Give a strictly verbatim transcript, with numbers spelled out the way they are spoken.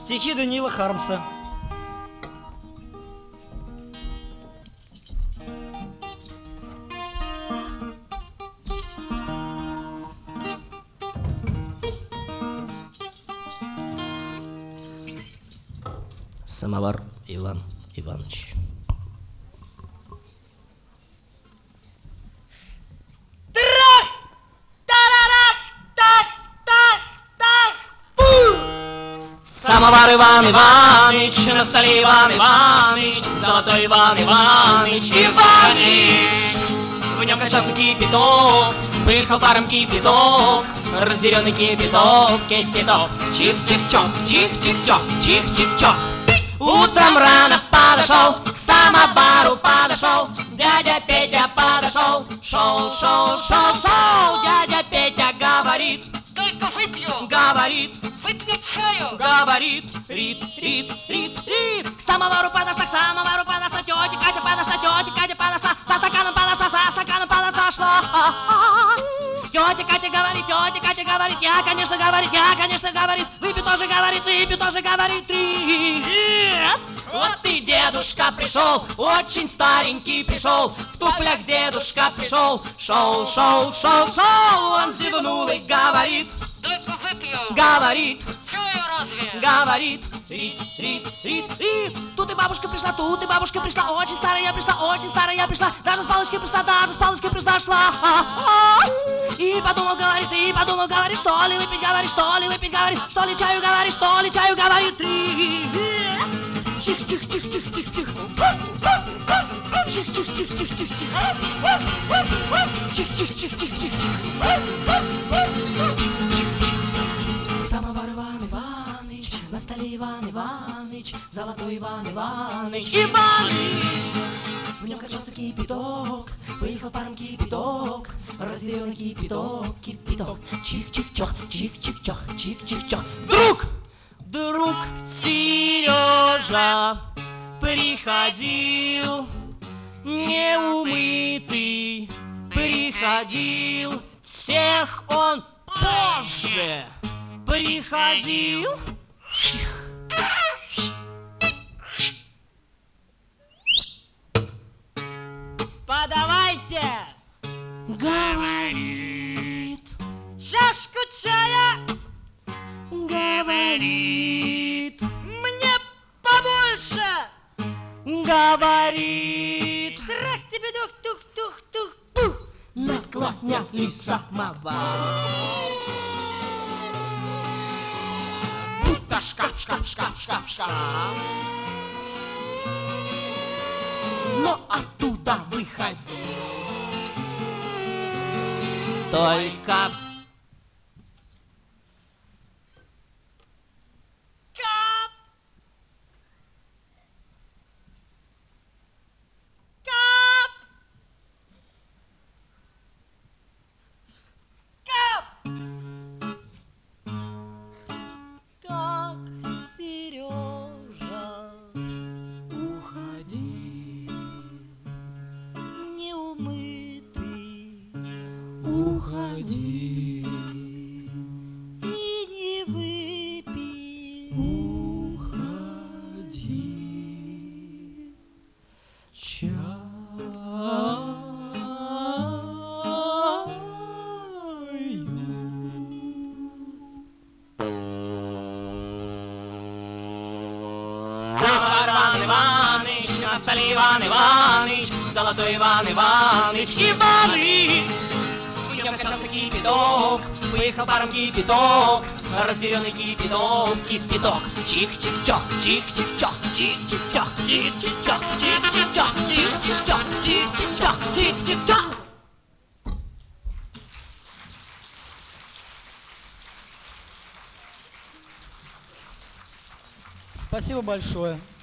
Стихи Даниила Хармса. Самовар Иван Иванович. Самовар Иван Иваныч, на столе Иван Иваныч, золотой Иван Иваныч, Иваныч. В нем качался кипяток, пыхал паром кипяток, разъяренный кипяток, кипяток. Чих-чих-чок, чих-чих-чок, чих-чих-чок. Утром рано подошел, к самовару подошел, дядя Петя подошел, шел, шел, шел, шел. Дядя Петя говорит, только выпью, говорит, выпью чаю, говорит, рит, рит, рит, рит. К самовару подошла, к самовару подошла, тетя Катя подошла, тетя Катя подошла, со стаканом подошла, со стаканом подошла, шла. Тетя Катя говорит, тетя Катя говорит, я, конечно, говорит, я, конечно, говорит, выпью тоже, говорит, выпью тоже, говорит, рит. Вот и дедушка пришел, очень старенький пришел, в туфлях дедушка пришел, шел, шел, шел, шел. Он зевнул и говорит, только выпью, говорит, чаю разве, говорит, рит, рит, рит, рит. Тут и бабушка пришла, тут и бабушка пришла, очень старая пришла, очень старая пришла, даже с палочкой пришла, даже с палочкой пришла, шла. И подумал, говорит, и подумал, говорит, что ли выпить, говорит, что ли выпить, говорит, что ли чаю, говорит, что ли чаю, говорит, рит. Чих, чих, чих, чих, чих, чих. Чих, чих, чих, чих, чих, чих. Чих, чих, чих, чих, чих. Самовар Иван Иваныч, на столе Иван Иваныч, золотой Иван Иваныч, Иваныч. В нем качался кипяток, выехал паром кипяток, разъяренный кипяток, кипяток. Чих-чих-чох, чих-чих-чох, чих-чих-чох. Друг! Друг Сережа приходил, неумытый приходил, всех он позже приходил. подавайте, Говорит, чашку чая, говорит, мне побольше, говорит. трах тебе дух, тух, тух, тух, тух. Наклоняли самовар, будто шкаф, шкаф, шкаф, шкаф, шкаф. Но оттуда выходил только Кап, кап, кап. Так Сережа уходил, неумытый уходил, и не выпил уходил. Чаю. Самовар Иван Иваныч, на столе Иван Иваныч, золотой Иван Иваныч, Иваныч. В нем качался кипяток, выехал паром кипяток, разъяренный кипяток, кипяток. Чих-чих-чок, чих-чих-чок, чих-чих-чок, чих-чих-чок, чих-чих-чок, чих-чих-чок, чих-чих-чок, чих-чих-чок. Спасибо большое.